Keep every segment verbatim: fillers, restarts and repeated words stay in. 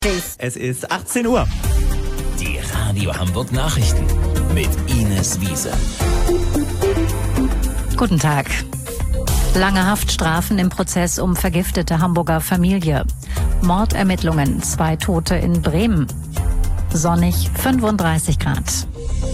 Es ist achtzehn Uhr. Die Radio Hamburg Nachrichten mit Ines Wiese. Guten Tag. Lange Haftstrafen im Prozess um vergiftete Hamburger Familie. Mordermittlungen, zwei Tote in Bremen. Sonnig, fünfunddreißig Grad.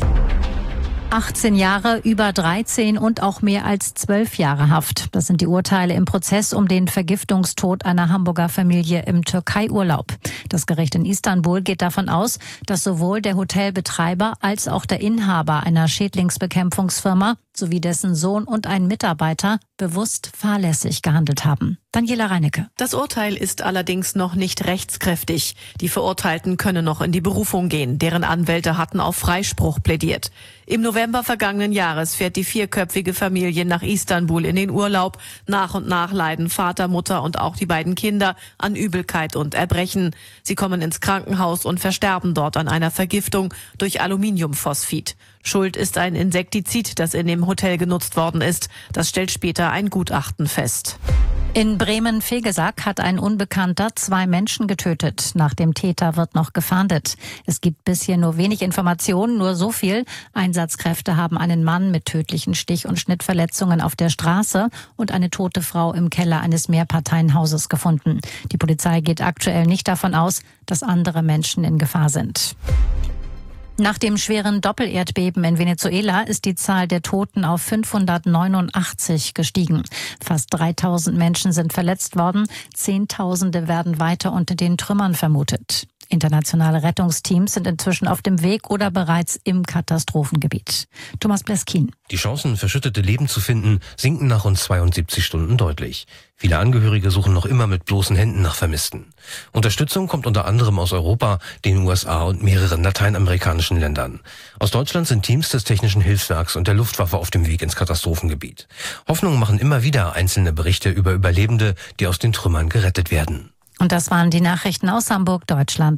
achtzehn Jahre, über dreizehn und auch mehr als zwölf Jahre Haft. Das sind die Urteile im Prozess um den Vergiftungstod einer Hamburger Familie im Türkei-Urlaub. Das Gericht in Istanbul geht davon aus, dass sowohl der Hotelbetreiber als auch der Inhaber einer Schädlingsbekämpfungsfirma sowie dessen Sohn und ein Mitarbeiter bewusst fahrlässig gehandelt haben. Daniela Reinecke. Das Urteil ist allerdings noch nicht rechtskräftig. Die Verurteilten können noch in die Berufung gehen. Deren Anwälte hatten auf Freispruch plädiert. Im November vergangenen Jahres fährt die vierköpfige Familie nach Istanbul in den Urlaub. Nach und nach leiden Vater, Mutter und auch die beiden Kinder an Übelkeit und Erbrechen. Sie kommen ins Krankenhaus und versterben dort an einer Vergiftung durch Aluminiumphosphid. Schuld ist ein Insektizid, das in dem Hotel genutzt worden ist. Das stellt später ein Gutachten fest. In Bremen-Vegesack hat ein Unbekannter zwei Menschen getötet. Nach dem Täter wird noch gefahndet. Es gibt bisher nur wenig Informationen, nur so viel. Einsatzkräfte haben einen Mann mit tödlichen Stich- und Schnittverletzungen auf der Straße und eine tote Frau im Keller eines Mehrparteienhauses gefunden. Die Polizei geht aktuell nicht davon aus, dass andere Menschen in Gefahr sind. Nach dem schweren Doppelerdbeben in Venezuela ist die Zahl der Toten auf fünfhundertneunundachtzig gestiegen. Fast dreitausend Menschen sind verletzt worden. Zehntausende werden weiter unter den Trümmern vermutet. Internationale Rettungsteams sind inzwischen auf dem Weg oder bereits im Katastrophengebiet. Thomas Bleskin. Die Chancen, verschüttete Leben zu finden, sinken nach rund zweiundsiebzig Stunden deutlich. Viele Angehörige suchen noch immer mit bloßen Händen nach Vermissten. Unterstützung kommt unter anderem aus Europa, den U S A und mehreren lateinamerikanischen Ländern. Aus Deutschland sind Teams des Technischen Hilfswerks und der Luftwaffe auf dem Weg ins Katastrophengebiet. Hoffnung machen immer wieder einzelne Berichte über Überlebende, die aus den Trümmern gerettet werden. Und das waren die Nachrichten aus Hamburg, Deutschland.